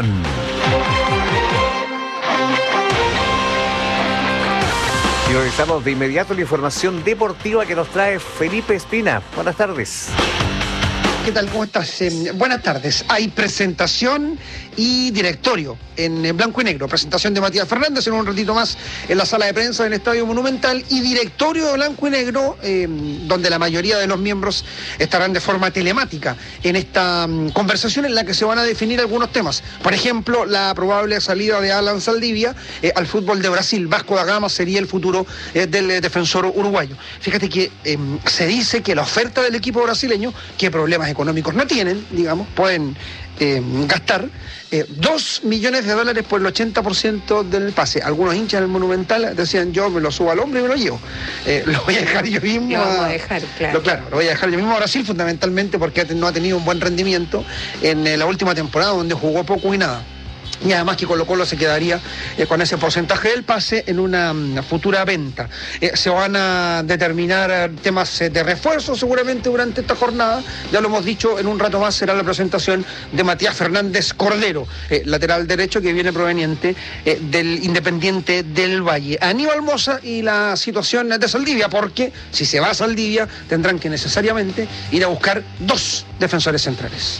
Y revisamos de inmediato la información deportiva que nos trae Felipe Espina. Buenas tardes. ¿Qué tal? ¿Cómo estás? Eh, buenas tardes. Hay presentación y directorio en, en blanco y negro. Presentación de Matías Fernández en un ratito más en la sala de prensa del Estadio Monumental y directorio de blanco y negro eh, donde la mayoría de los miembros estarán de forma telemática en esta um, conversación en la que se van a definir algunos temas. Por ejemplo, la probable salida de Alan Saldivia eh, al fútbol de Brasil. Vasco da Gama sería el futuro eh, del eh, defensor uruguayo. Fíjate que eh, se dice que la oferta del equipo brasileño, que problemas económicos no tienen, digamos, pueden eh, gastar eh, dos millones de dólares por el ochenta por ciento del pase. Algunos hinchas del Monumental decían, yo me lo subo al hombro y me lo llevo. Eh, lo voy a dejar yo mismo. Lo vamos a, a dejar, claro. Lo, claro, lo voy a dejar yo mismo a Brasil, fundamentalmente porque no ha tenido un buen rendimiento en eh, la última temporada, donde jugó poco y nada. Y además que Colo Colo se quedaría eh, con ese porcentaje del pase en una, una futura venta. Eh, se van a determinar eh, temas eh, de refuerzo seguramente durante esta jornada. Ya lo hemos dicho, en un rato más será la presentación de Matías Fernández Cordero, eh, lateral derecho que viene proveniente eh, del Independiente del Valle. Aníbal Mosa y la situación de Saldivia, porque si se va a Saldivia tendrán que necesariamente ir a buscar dos defensores centrales.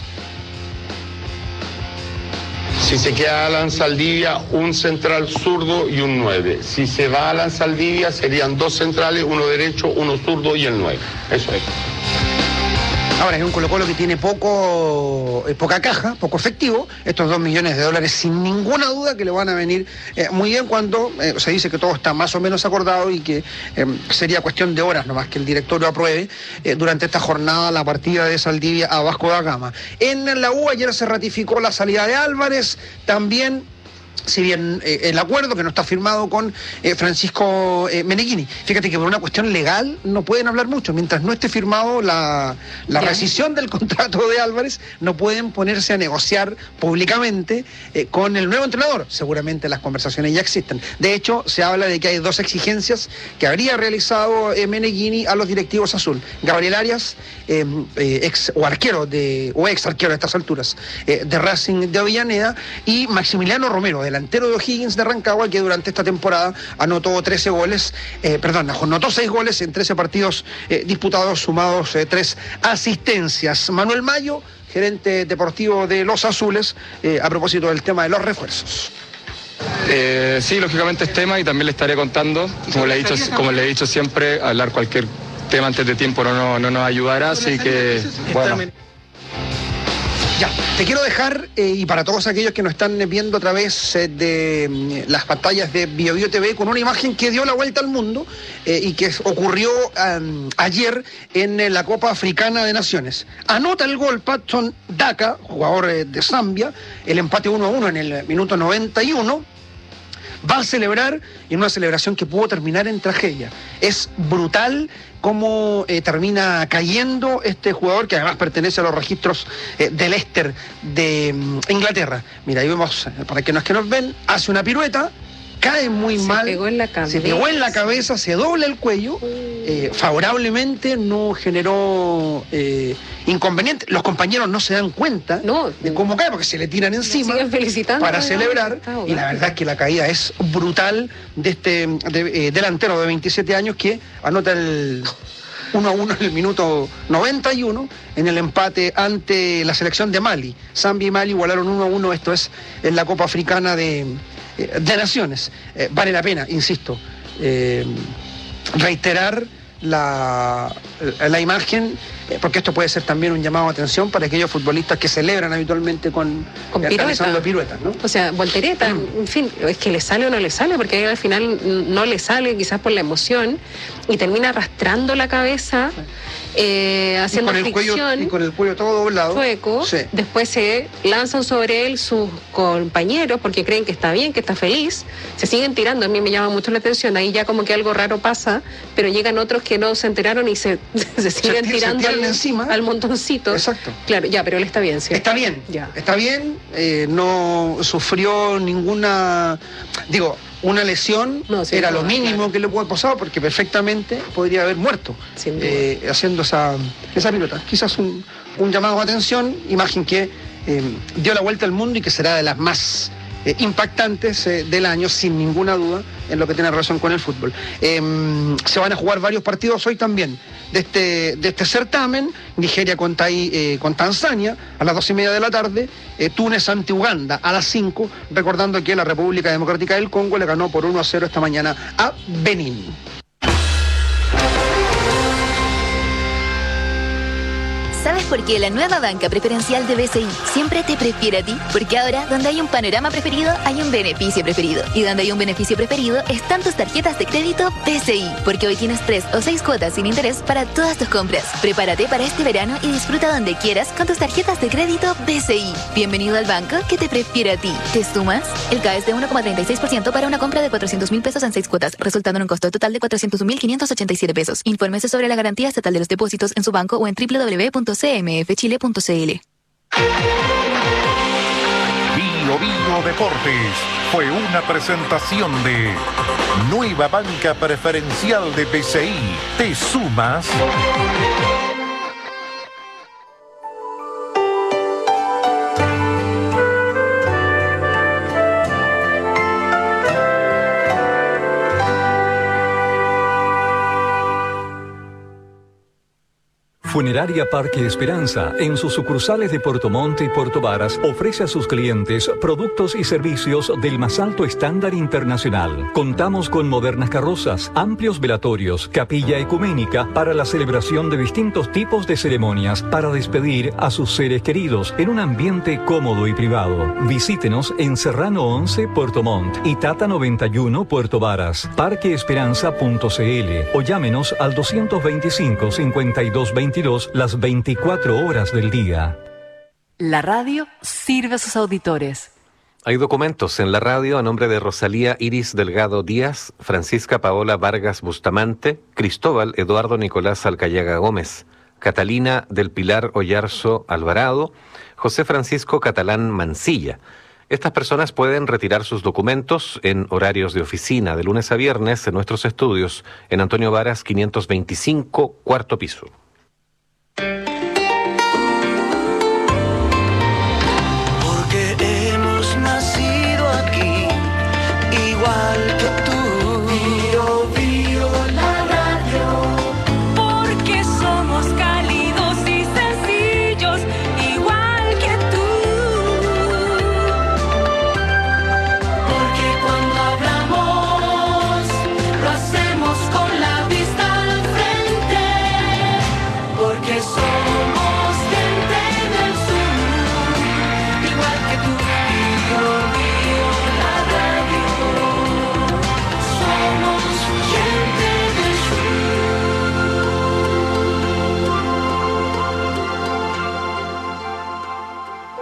Si se queda Alan Saldivia, un central zurdo y un nueve. Si se va Alan Saldivia, serían dos centrales, uno derecho, uno zurdo y el nueve. Eso es. Ahora es un Colo Colo que tiene poco, eh, poca caja, poco efectivo, estos dos millones de dólares sin ninguna duda que le van a venir eh, muy bien cuando eh, se dice que todo está más o menos acordado y que eh, sería cuestión de horas nomás que el directorio apruebe eh, durante esta jornada la partida de Saldivia a Vasco da Gama. En la U ayer se ratificó la salida de Álvarez, también... Si bien eh, el acuerdo que no está firmado con eh, Francisco eh, Meneghini. Fíjate que por una cuestión legal no pueden hablar mucho. Mientras no esté firmado la, la rescisión del contrato de Álvarez, no pueden ponerse a negociar públicamente eh, con el nuevo entrenador. Seguramente las conversaciones ya existen. De hecho, se habla de que hay dos exigencias que habría realizado eh, Meneghini a los directivos azul. Gabriel Arias, eh, eh, ex o arquero de, o ex arquero a estas alturas eh, de Racing de Avellaneda, y Maximiliano Romero, de la delantero de O'Higgins de Rancagua, que durante esta temporada anotó trece goles, eh, perdón, anotó seis goles en trece partidos eh, disputados, sumados eh, tres asistencias. Manuel Mayo, gerente deportivo de los Azules, eh, a propósito del tema de los refuerzos. Eh, sí, lógicamente es tema y también le estaré contando, como le he dicho, como le he dicho siempre, hablar cualquier tema antes de tiempo no, no, no nos ayudará, así que bueno. Ya, te quiero dejar, eh, y para todos aquellos que nos están viendo a través eh, de eh, las pantallas de Bio Bio T V, con una imagen que dio la vuelta al mundo eh, y que ocurrió um, ayer en eh, la Copa Africana de Naciones. Anota el gol Patson Daka, jugador eh, de Zambia, el empate uno a uno en el minuto noventa y uno. Va a celebrar en una celebración que pudo terminar en tragedia. Es brutal cómo eh, termina cayendo este jugador, que además pertenece a los registros eh, del Leicester de um, Inglaterra. Mira, ahí vemos, para que no es que nos ven, hace una pirueta, cae muy se mal, pegó en la se pegó en la cabeza, se dobla el cuello, eh, favorablemente no generó eh, inconveniente. Los compañeros no se dan cuenta no, de cómo cae, porque se le tiran encima felicitando para celebrar, y la verdad es que la caída es brutal de este de, eh, delantero de veintisiete años que anota el uno a uno en el minuto noventa y uno en el empate ante la selección de Mali. Zambia y Mali igualaron uno a uno, esto es en la Copa Africana de de Naciones. Eh, vale la pena, insisto, eh, reiterar la, la imagen, eh, porque esto puede ser también un llamado de atención para aquellos futbolistas que celebran habitualmente con, con eh, pirueta. realizando piruetas, ¿no? O sea, voltereta, mm. en fin, es que le sale o no le sale, porque al final no le sale, quizás por la emoción, y termina arrastrando la cabeza, eh, haciendo y con fricción. El cuello, y con el cuello todo doblado. Sueco. Sí. Después se lanzan sobre él sus compañeros porque creen que está bien, que está feliz. Se siguen tirando, a mí me llama mucho la atención. Ahí ya como que algo raro pasa, pero llegan otros que no se enteraron y se, se siguen se tirando se al, encima. al montoncito. Exacto. Claro, ya, pero él está bien, ¿sí? Está bien, ya. Está bien, eh, no sufrió ninguna, digo, una lesión, no, sí, era no, lo mínimo claro. que le pudo haber pasado, porque perfectamente podría haber muerto eh, haciendo esa, esa pilota. Quizás un, un llamado de atención, imagen que eh, dio la vuelta al mundo y que será de las más eh, impactantes eh, del año, sin ninguna duda, en lo que tiene relación con el fútbol. Eh, se van a jugar varios partidos hoy también de este, de este certamen. Nigeria con, Tai, eh, con Tanzania a las dos y media de la tarde, eh, Túnez ante Uganda a las cinco, recordando que la República Democrática del Congo le ganó por uno a cero esta mañana a Benín. ¿Sabes por qué la nueva banca preferencial de B C I siempre te prefiere a ti? Porque ahora, donde hay un panorama preferido, hay un beneficio preferido. Y donde hay un beneficio preferido, están tus tarjetas de crédito B C I. Porque hoy tienes tres o seis cuotas sin interés para todas tus compras. Prepárate para este verano y disfruta donde quieras con tus tarjetas de crédito B C I. Bienvenido al banco que te prefiere a ti. ¿Te sumas? El C A E es de uno coma treinta y seis por ciento para una compra de cuatrocientos mil pesos en seis cuotas, resultando en un costo total de cuatrocientos mil quinientos ochenta y siete pesos. Infórmese sobre la garantía estatal de los depósitos en su banco o en doble u doble u doble u punto c m f chile punto c l. Bio Bio Deportes fue una presentación de Nueva Banca Preferencial de B C I. ¿Te sumas? Funeraria Parque Esperanza, en sus sucursales de Puerto Montt y Puerto Varas, ofrece a sus clientes productos y servicios del más alto estándar internacional. Contamos con modernas carrozas, amplios velatorios, capilla ecuménica para la celebración de distintos tipos de ceremonias para despedir a sus seres queridos en un ambiente cómodo y privado. Visítenos en Serrano once, Puerto Montt y Tata noventa y uno, Puerto Varas, parque esperanza punto c l o llámenos al doscientos veinticinco, cincuenta y dos veintidós las veinticuatro horas del día. La radio sirve a sus auditores. Hay documentos en la radio a nombre de Rosalía Iris Delgado Díaz, Francisca Paola Vargas Bustamante, Cristóbal Eduardo Nicolás Alcayaga Gómez, Catalina del Pilar Ollarzo Alvarado, José Francisco Catalán Mancilla. Estas personas pueden retirar sus documentos en horarios de oficina de lunes a viernes en nuestros estudios en Antonio Varas quinientos veinticinco, cuarto piso. Porque hemos nacido aquí, igual que tú. Bio, bio, la radio. Porque somos cálidos y sencillos, igual que tú. Porque cuando hablamos, lo hacemos con la vista al frente.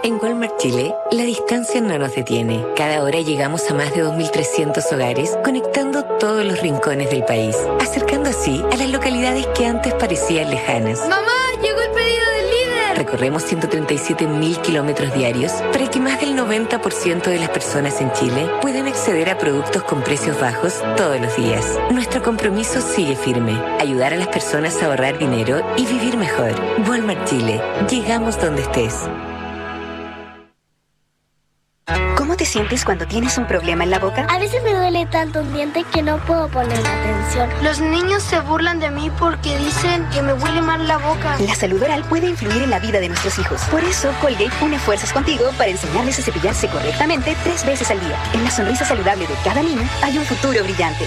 En Walmart Chile, la distancia no nos detiene. Cada hora llegamos a más de dos mil trescientos hogares, conectando todos los rincones del país, acercando así a las localidades que antes parecían lejanas. ¡Mamá, llegó el pedido del líder! Recorremos ciento treinta y siete mil kilómetros diarios para que más del noventa por ciento de las personas en Chile puedan acceder a productos con precios bajos todos los días. Nuestro compromiso sigue firme: ayudar a las personas a ahorrar dinero y vivir mejor. Walmart Chile. Llegamos donde estés. ¿Cómo te sientes cuando tienes un problema en la boca? A veces me duele tanto un diente que no puedo poner atención. Los niños se burlan de mí porque dicen que me huele mal la boca. La salud oral puede influir en la vida de nuestros hijos. Por eso, Colgate une fuerzas contigo para enseñarles a cepillarse correctamente tres veces al día. En la sonrisa saludable de cada niño hay un futuro brillante.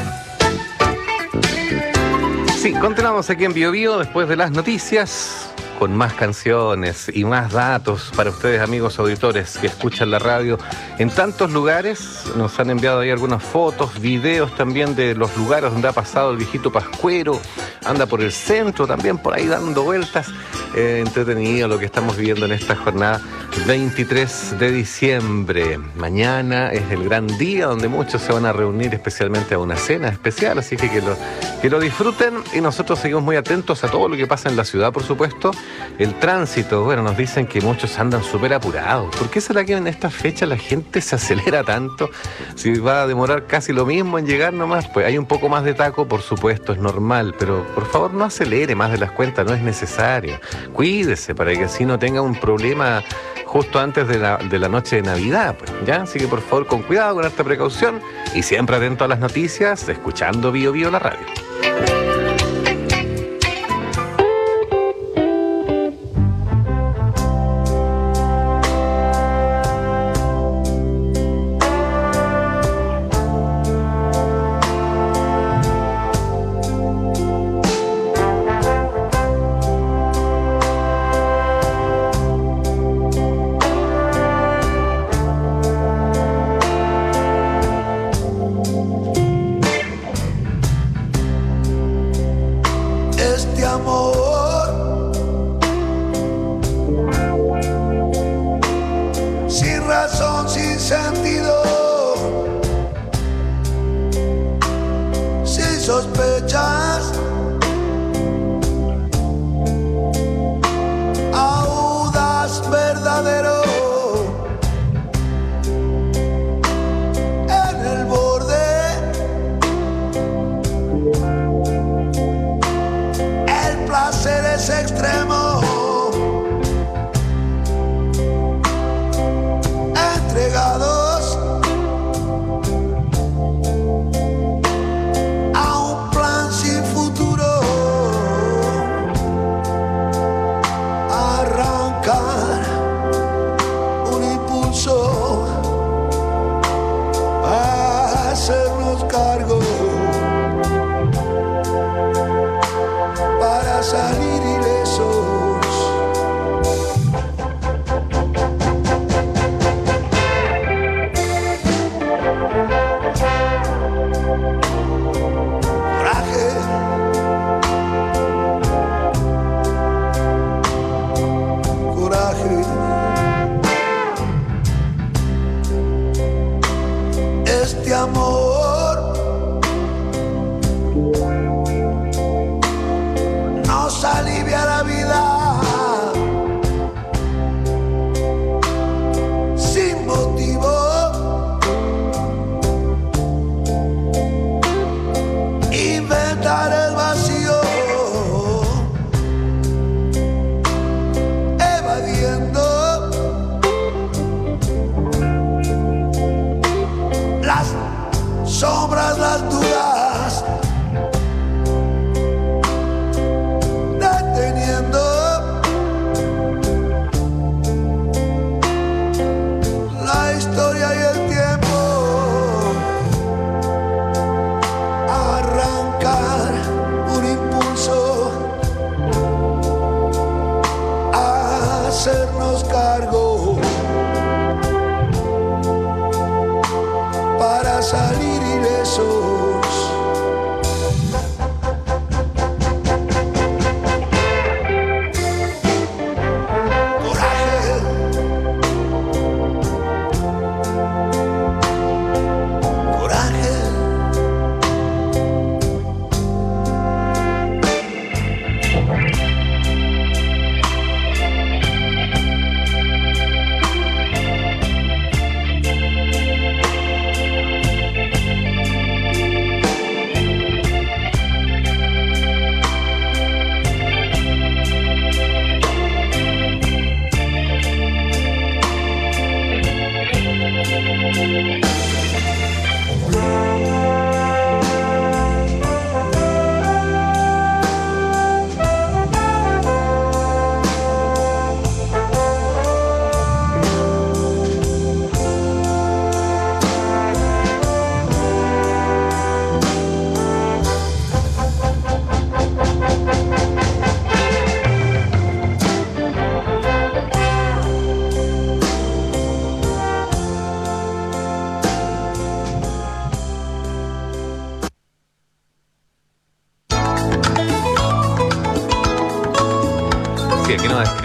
Sí, continuamos aquí en Bio Bio después de las noticias. con más canciones y más datos para ustedes, amigos auditores que escuchan la radio en tantos lugares. Nos han enviado ahí algunas fotos, videos también de los lugares donde ha pasado el viejito Pascuero. Anda por el centro también, por ahí dando vueltas. Eh, entretenido lo que estamos viviendo en esta jornada veintitrés de diciembre. Mañana es el gran día donde muchos se van a reunir especialmente a una cena especial, así que que lo, que lo disfruten, y nosotros seguimos muy atentos a todo lo que pasa en la ciudad, por supuesto. El tránsito, bueno, nos dicen que muchos andan súper apurados. ¿Por qué será que en esta fecha la gente se acelera tanto? Si va a demorar casi lo mismo en llegar nomás, pues hay un poco más de taco, por supuesto, es normal, pero por favor no acelere más de las cuentas, no es necesario. Cuídese para que así no tenga un problema justo antes de la, de la noche de Navidad, pues, ¿ya? Así que por favor, con cuidado, con esta precaución, y siempre atento a las noticias, escuchando Bio Bio la radio.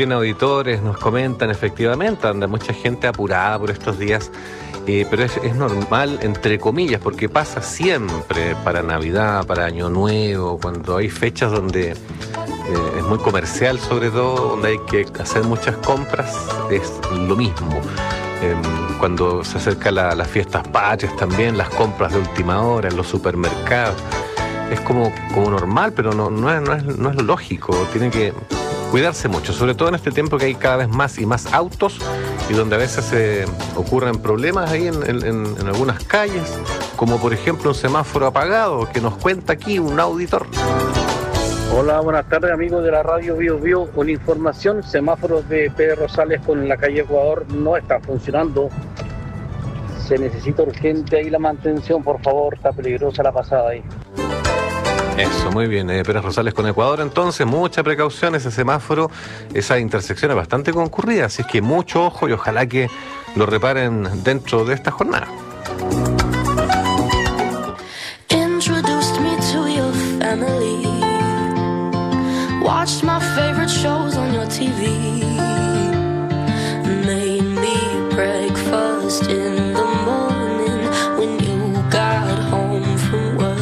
bien, auditores nos comentan efectivamente, anda mucha gente apurada por estos días, eh, pero es, es normal, entre comillas, porque pasa siempre para Navidad, para Año Nuevo, cuando hay fechas donde eh, es muy comercial, sobre todo, donde hay que hacer muchas compras, es lo mismo. Eh, cuando se acercan la, las fiestas patrias también, las compras de última hora en los supermercados, es como, como normal, pero no, no, es, no, es, no es lo lógico, tiene que cuidarse mucho, sobre todo en este tiempo que hay cada vez más y más autos y donde a veces se eh, ocurren problemas ahí en, en, en algunas calles, como por ejemplo un semáforo apagado que nos cuenta aquí un auditor. Hola, buenas tardes amigos de la radio Bio Bio. Una información, semáforos de Pedro Rosales con la calle Ecuador no están funcionando. Se necesita urgente ahí la mantención, por favor, está peligrosa la pasada ahí. Eso, muy bien. Eh, Pérez Rosales con Ecuador, entonces, mucha precaución, ese semáforo, esa intersección es bastante concurrida, así es que mucho ojo y ojalá que lo reparen dentro de esta jornada. Introduced me to your family. Watched my favorite shows on your T V. Made me breakfast in the morning when you got home from work.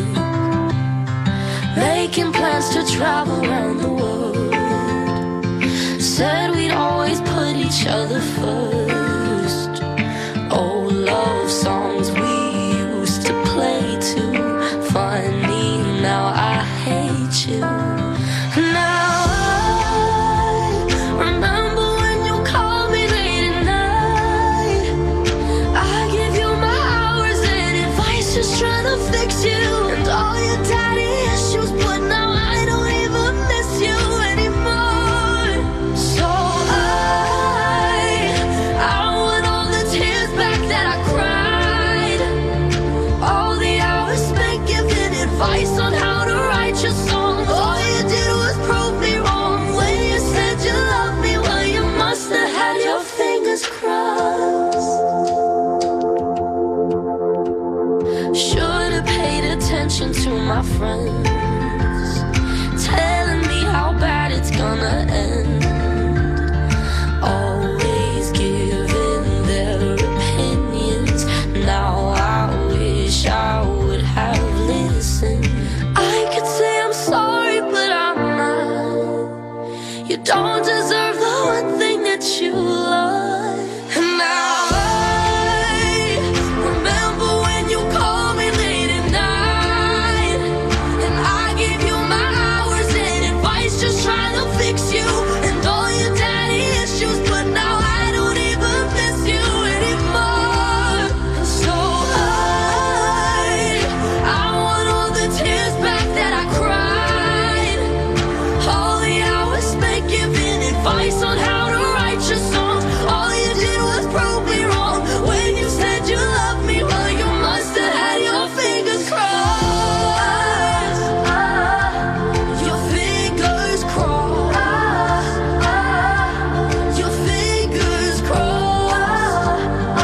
Making plans to travel around the world. Said we'd always put each other first. Old love songs we used to play too. Funny, now I hate you. Now I remember when you called me late at night. I give you my hours and advice, just trying to fix you. And all your daddy issues, but now I don't even miss you anymore. So I, I want all the tears back that I cried. All the hours spent giving advice on how to write your song. All you did was prove me wrong when you said you loved me. Well, you must have had your fingers crossed. Should've paid attention to my friends, telling me how bad it's gonna end. Always giving their opinions. Now I wish I would have listened. I could say I'm sorry, but I'm not. You don't deserve the one thing that you love. And now I remember when you called me late at night, and I gave you my hours and advice, just trying to fix you. And all your daddy issues, but now I don't even miss you anymore. So I, I want all the tears back that I cried. All the hours spent giving advice on how to write your songs. All you did was prove me wrong when you said you loved me. Well, you must have had your fingers crossed. Your fingers crossed. Your fingers crossed.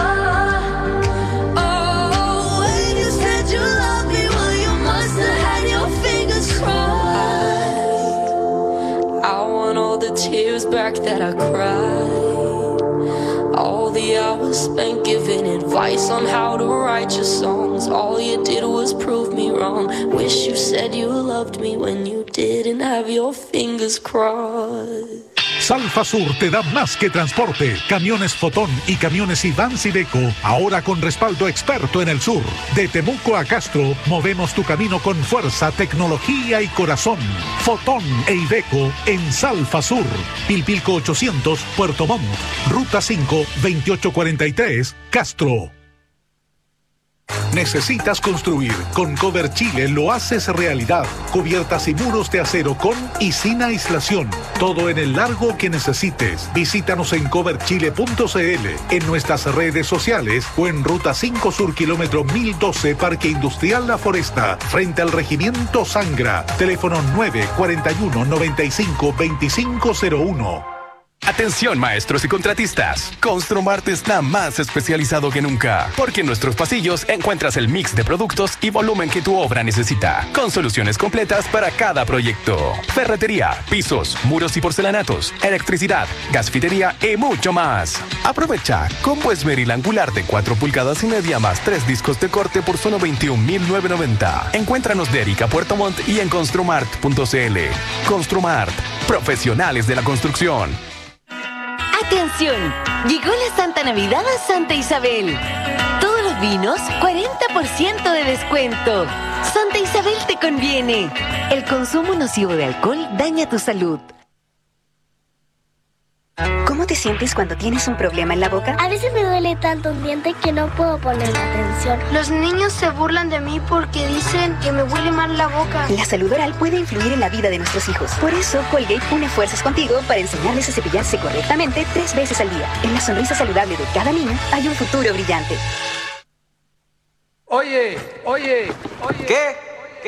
Oh, when you said you loved me, well, you must have had your fingers crossed. I want all the tears back that I cried. All the hours spent giving advice on how to write your songs. All you did was prove me wrong. Wish you said you loved me when you didn't have your fingers crossed. Salfa Sur te da más que transporte. Camiones Fotón y camiones Ivans Iveco, ahora con respaldo experto en el sur. De Temuco a Castro, movemos tu camino con fuerza, tecnología y corazón. Fotón e Iveco en Salfa Sur. Pilpilco ochocientos, Puerto Montt. Ruta cinco, veintiocho cuarenta y tres, Castro. ¿Necesitas construir? Con Cover Chile lo haces realidad. Cubiertas y muros de acero con y sin aislación. Todo en el largo que necesites. Visítanos en cover chile punto c l, en nuestras redes sociales o en Ruta cinco Sur, kilómetro mil doce, Parque Industrial La Foresta, frente al Regimiento Sangra. Teléfono nueve cuatro uno, noventa y cinco, veinticinco cero uno. Atención maestros y contratistas, Construmart está más especializado que nunca, porque en nuestros pasillos encuentras el mix de productos y volumen que tu obra necesita, con soluciones completas para cada proyecto. Ferretería, pisos, muros y porcelanatos, electricidad, gasfitería y mucho más. Aprovecha combo esmeril angular de cuatro pulgadas y media más tres discos de corte por solo veintiún mil novecientos noventa. Encuéntranos de Erika Puerto Montt y en construmart punto cl. Construmart, profesionales de la construcción. ¡Atención! Llegó la Santa Navidad a Santa Isabel. Todos los vinos, cuarenta por ciento de descuento. Santa Isabel te conviene. El consumo nocivo de alcohol daña tu salud. ¿Cómo te sientes cuando tienes un problema en la boca? A veces me duele tanto un diente que no puedo poner atención. Los niños se burlan de mí porque dicen que me huele mal la boca. La salud oral puede influir en la vida de nuestros hijos. Por eso, Colgate une fuerzas contigo para enseñarles a cepillarse correctamente tres veces al día. En la sonrisa saludable de cada niño hay un futuro brillante. Oye, oye, oye. ¿Qué?